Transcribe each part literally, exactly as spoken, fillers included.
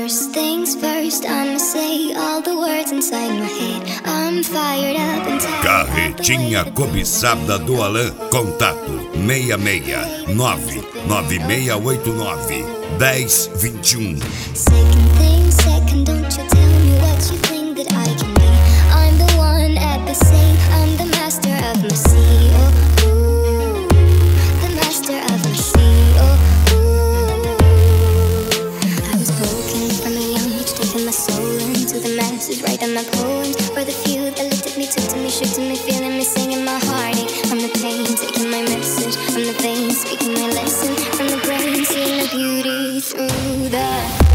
First things first, I'ma say all the words inside my head. I'm fired up and tired. Carretinha cobiçada do Alan. Contato seis seis nove nove seis oito nove um zero dois um. Second thing second, don't you tell me what you think that I can be. I'm the one at the same, I'm the master of my sea. Oh, ooh, the master of my sea. Oh, ooh. I was broken from a young age, taking my soul into the masses, writing my poems for the few that looked at me, took to me, shook to me, feeling me, singing my heartache from the pain, taking my message from the vein, speaking my lesson from the brain, seeing the beauty through the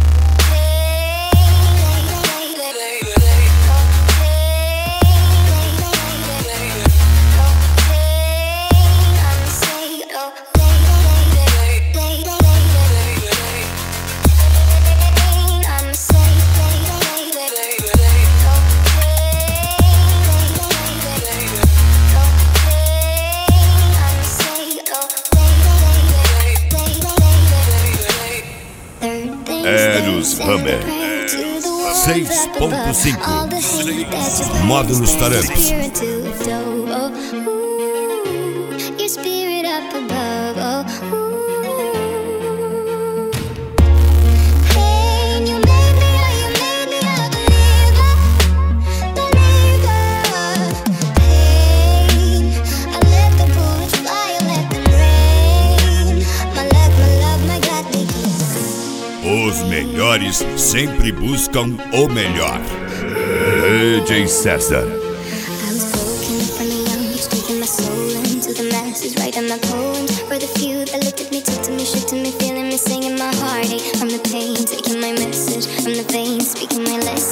Eros Hammer seis ponto cinco Módulos Taramps. Your spirit up above. Oh, hey, you made me, oh, you made me a believer, believer. Pain, I let the bullets fly, I let them rain. My luck, my love, my God, they keep. Os melhores sempre buscam o melhor. D J César. I was broken from a young age, taking my soul into the masses, writing my poems for the few that looked at me, took to me, shook to me, feeling me, singing my heartache from the pain, taking my message from the vein, speaking my lesson